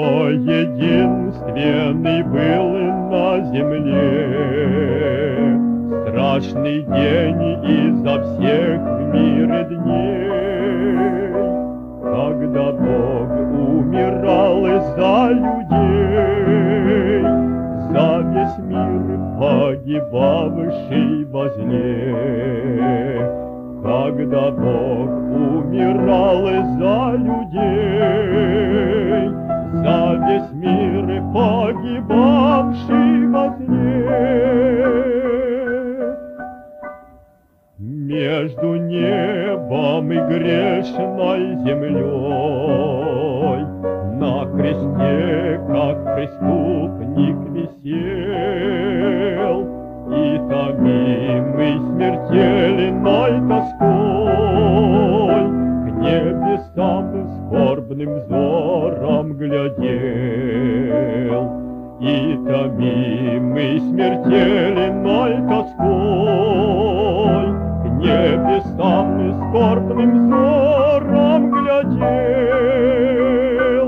кто единственный был на земле. Страшный день изо всех в мире дней, когда Бог умирал за людей, за весь мир погибавший возле. Когда Бог умирал за людей, за весь мир погибавший возле. Между небом и грешной землей на кресте, как преступник, висел, и томимый смертельной тоской к небесам скорбным взором глядел. И томимый смертельной тоской к небесам скорбным взором глядел.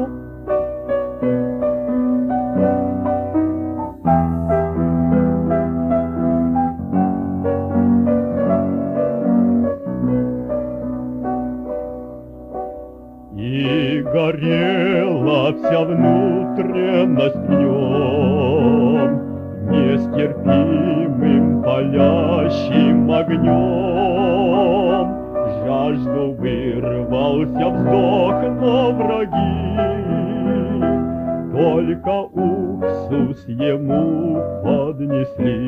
И горела вся внутренность в нем нестерпимым палящим огнем. Жажду вырвался вздох, но враги только уксус ему поднесли.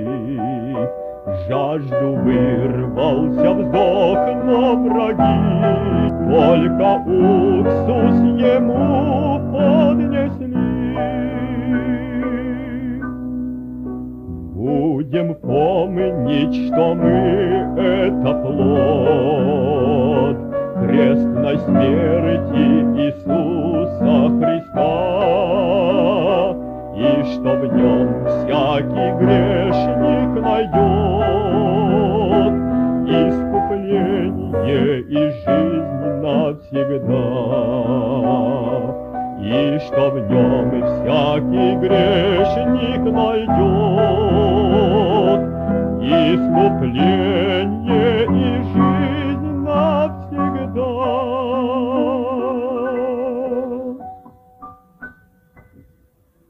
Жажду вырвался вздох, но враги только уксус ему поднесли. Будем помнить, что мы — это плод крестной смерти Иисуса Христа, и что в нем всякий грешник найдет искупление и жизнь навсегда, и что в нем всякий грешник найдет искупление